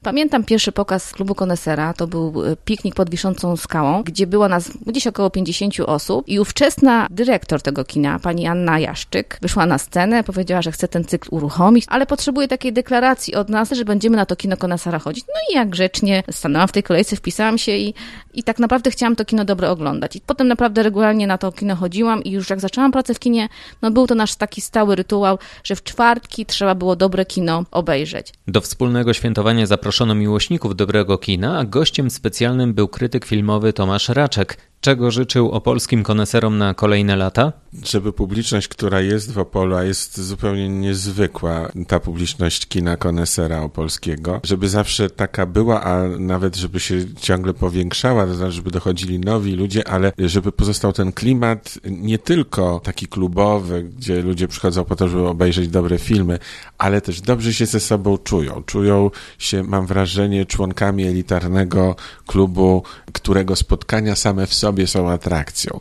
Pamiętam pierwszy pokaz Klubu Konesera, to był piknik pod Wiszącą Skałą, gdzie było nas gdzieś około 50 osób i ówczesna dyrektor tego kina, pani Anna Jaszczyk, wyszła na scenę, powiedziała, że chce ten cykl uruchomić, ale potrzebuje takiej deklaracji od nas, że będziemy na to kino Konesera chodzić. No i jak grzecznie stanęłam w tej kolejce, wpisałam się i tak naprawdę chciałam to kino dobre oglądać. I potem naprawdę regularnie na to kino chodziłam i już jak zaczęłam pracę w kinie, no był to nasz taki stały rytuał, że w czwartki trzeba było dobre kino obejrzeć. Do wspólnego świętowania zaproszono miłośników dobrego kina, a gościem specjalnym był krytyk filmowy Tomasz Raczek. Czego życzył opolskim koneserom na kolejne lata? Żeby publiczność, która jest w Opolu, a jest zupełnie niezwykła, ta publiczność kina konesera opolskiego, żeby zawsze taka była, a nawet żeby się ciągle powiększała, to znaczy, żeby dochodzili nowi ludzie, ale żeby pozostał ten klimat nie tylko taki klubowy, gdzie ludzie przychodzą po to, żeby obejrzeć dobre filmy, ale też dobrze się ze sobą czują. Czują się, mam wrażenie, członkami elitarnego klubu, którego spotkania same w sobie są atrakcją.